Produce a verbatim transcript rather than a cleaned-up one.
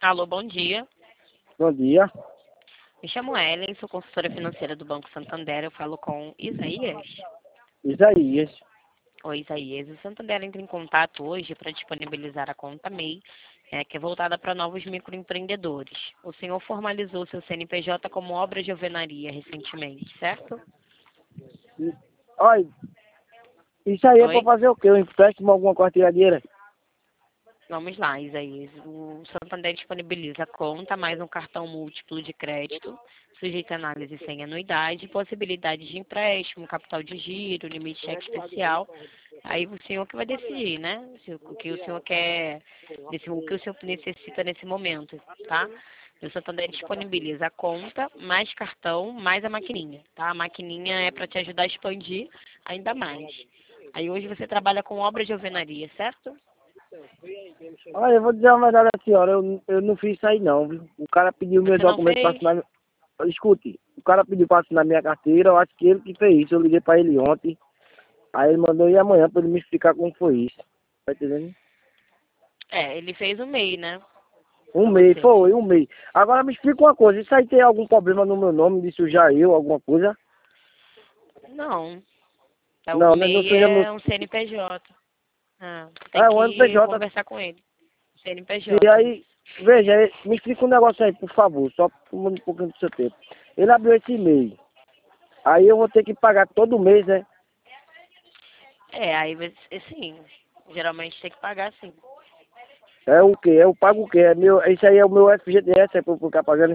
Alô, bom dia. Bom dia. Me chamo Ellen, sou consultora financeira do Banco Santander. Eu falo com Isaías. Isaías. Oi, Isaías. O Santander entra em contato hoje para disponibilizar a conta M E I, é, que é voltada para novos microempreendedores. O senhor formalizou seu C N P J como obra de alvenaria recentemente, certo? E- Olha, isso aí é pra Oi? fazer o quê? Um empréstimo, alguma coisa, tirar dinheiro? Vamos lá, Isaías. O Santander disponibiliza a conta mais um cartão múltiplo de crédito, sujeito a análise sem anuidade, possibilidade de empréstimo, capital de giro, limite de cheque especial. Aí o senhor que vai decidir, né? Se o que o senhor quer, desse- o que o senhor necessita nesse momento, tá? O Santander disponibiliza a conta, mais cartão, mais a maquininha, tá? A maquininha é para te ajudar a expandir ainda mais. Aí hoje você trabalha com obra de alvenaria, certo? Olha, eu vou dizer uma verdade à senhora, eu, eu não fiz isso aí não, viu? O cara pediu meu Você não documento para fez? assinar. Escute, o cara pediu para assinar minha carteira, eu acho que ele que fez isso. Eu liguei para ele ontem, aí ele mandou ir amanhã para ele me explicar como foi isso. Tá entendendo? É, ele fez o M E I, né? Um Pra mês, você. foi, um mês. Agora me explica uma coisa, isso aí tem algum problema no meu nome, de sujar eu, alguma coisa? Não. É, o Não, né? Não M E I suja meu. é um C N P J. Ah, tem É, o que M P J. conversar com ele. E C N P J, aí, isso. veja, eh, me explica um negócio aí, por favor, só tomando um pouquinho do seu tempo. Ele abriu esse e-mail. Aí eu vou ter que pagar todo mês, né? É, aí você, sim. Geralmente tem que pagar sim. É o quê? Eu pago o quê? É meu, isso aí é o meu F G T S, é pra eu ficar pagando?